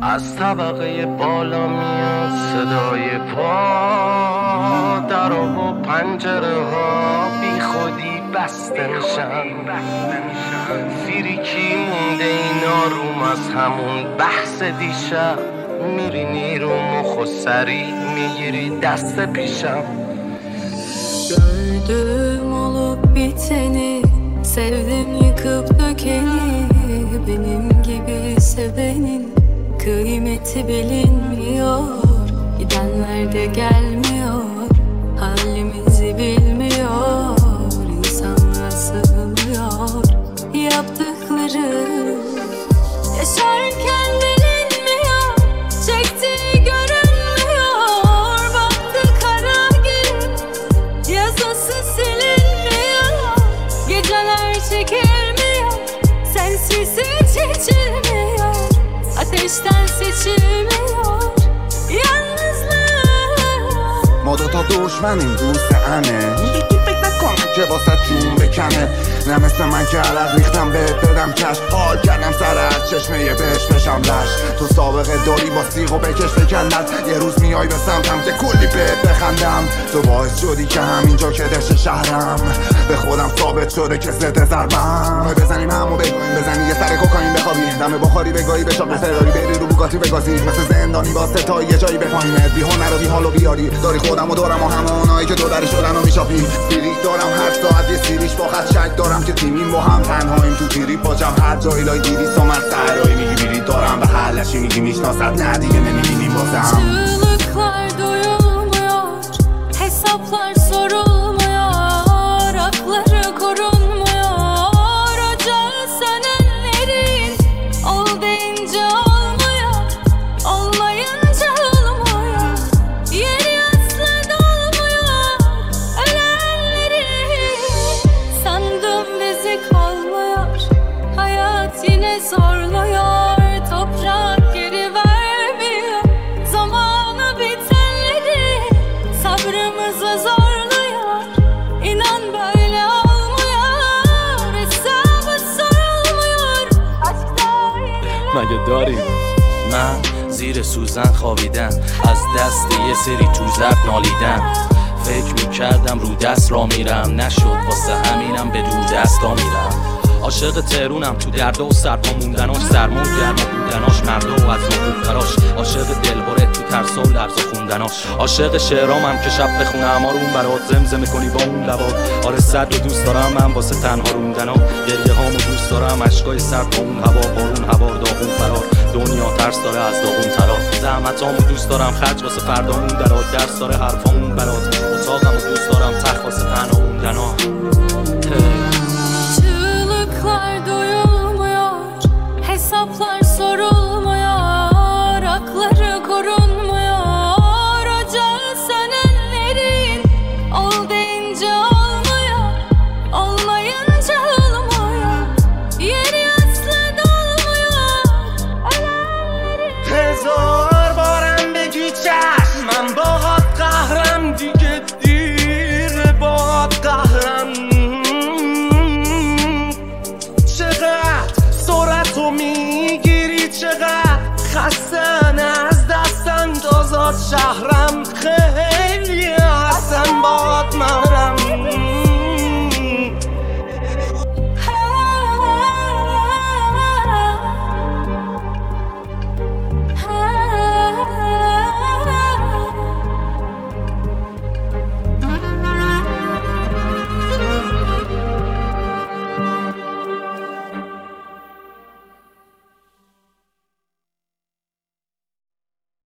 از طبقه بالا میاد صدای پا، در و پنجره ها بی خودی بسته میشن. فیریکی مونده این آروم از همون bahs دیشب. میرینی رو مخ و سری میگیری دست پیشم. Gördüm olup biteni, sevdim yıkıp dökeni. Benim gibi sevenin kıymeti bilinmiyor. Gidenler de gelmiyor, halimizi bilmiyor. İnsanlar sığmıyor, yaptıkları yaşarken bilinmiyor. Çektiği görünmüyor, baktı kara gün, yazısı silinmiyor. Geceler çekilmiyor, sensiz hiç içilmiyor. Ateşten seçilmiyor yalnızlık. ما دوتا دشمنیم دوست همه. یکی فکر نکن که واسه جون بکنه. نه مثل من که عرق ریختم بهت بدم کش. حال کردم سر از چشمه بهش بشم لش. تو سابقه داری با سیغ و بکش بکندت. یه روز میای به سمتم که کلی بهت بخندم. تو باعث شدی که همینجا که دشت شهرم به خودم ثابت شده که ضد ضربم. بزنیم همو بگویم، بزنی یه سر کوکائین بخوابی، دم بخاری بگاهی به چاپ فراری بری رو بوگاتی بگازی. مثل زندانی با ستایی یه جایی بپاییمت. بی هنر و بی حال و بیاری داری خودم و دارم و همه اونایی که دو در شدن و میشاپی. سیریک دارم هر ساعت یه سیریش با خط شک دارم که تیمیم با هم تنهاییم تو تیری پاچم. هر جایی لای دیری سامر سرایی میگی بیری دارم به حلشی میگی میشناست. نه دیگه نمیبینیم بازم. Çığlıklar duyulmuyor, hesaplar sorulmuyor, hakları korunmuyor. Ocağı sönenlerin ol deyince olmuyor, olmayınca olmuyor. Yeri asla dolmuyor ölenlerin. Sandım bizi kolmuyor, hayat yine zorluyor. Toprak geri vermiyor zamanı bitenleri, sabrımızı zorluyor. İnan böyle olmuyor, hesabı sorulmuyor. Aşkta مگه داریم؟ من زیر سوزن خوابیدم، از دست یه سری تو زرد نالیدم. فکر میکردم رو دست را میرم، نشد واسه همینم به دور دست ها میرم. عاشق تهرونم تو درد و سرپا موندناش، سرما و گرما بودناش، مردا و از نبودناش. عاشق دلبره تو ترس و لرز خوندناش. عاشق شعرامم که شب بخونم آروم برات، زمزمه کنی با اون لبات. آره صد رو دوست دارم من واسه تنها روندنا. گریه هامو دوست دارم، اشکای سرد با اون هوا، بارون هوا داغون فرار. دنیا ترس داره از داغون ترا. زحمتامو دوست دارم، خرج واسه فردامون درات. درس داره حرفامون برات، اتاقمو دوست دارم، تخت واسه تنها موندنا. Çığlıklar duyulmuyor, hesaplar sorulmuyor, hakları korunmuyor. Ocağı sönenlerin ol deyince olmuyor, olmayınca olmuyor. Yeri asla dolmuyor ölenlerin. هزار بارم بگی چشم، من باهات قهرم دیگه دیر باهات قهرم. چقدر سرعتو میگیری، چقدر خستن از دست اندازات شهرم. خیلی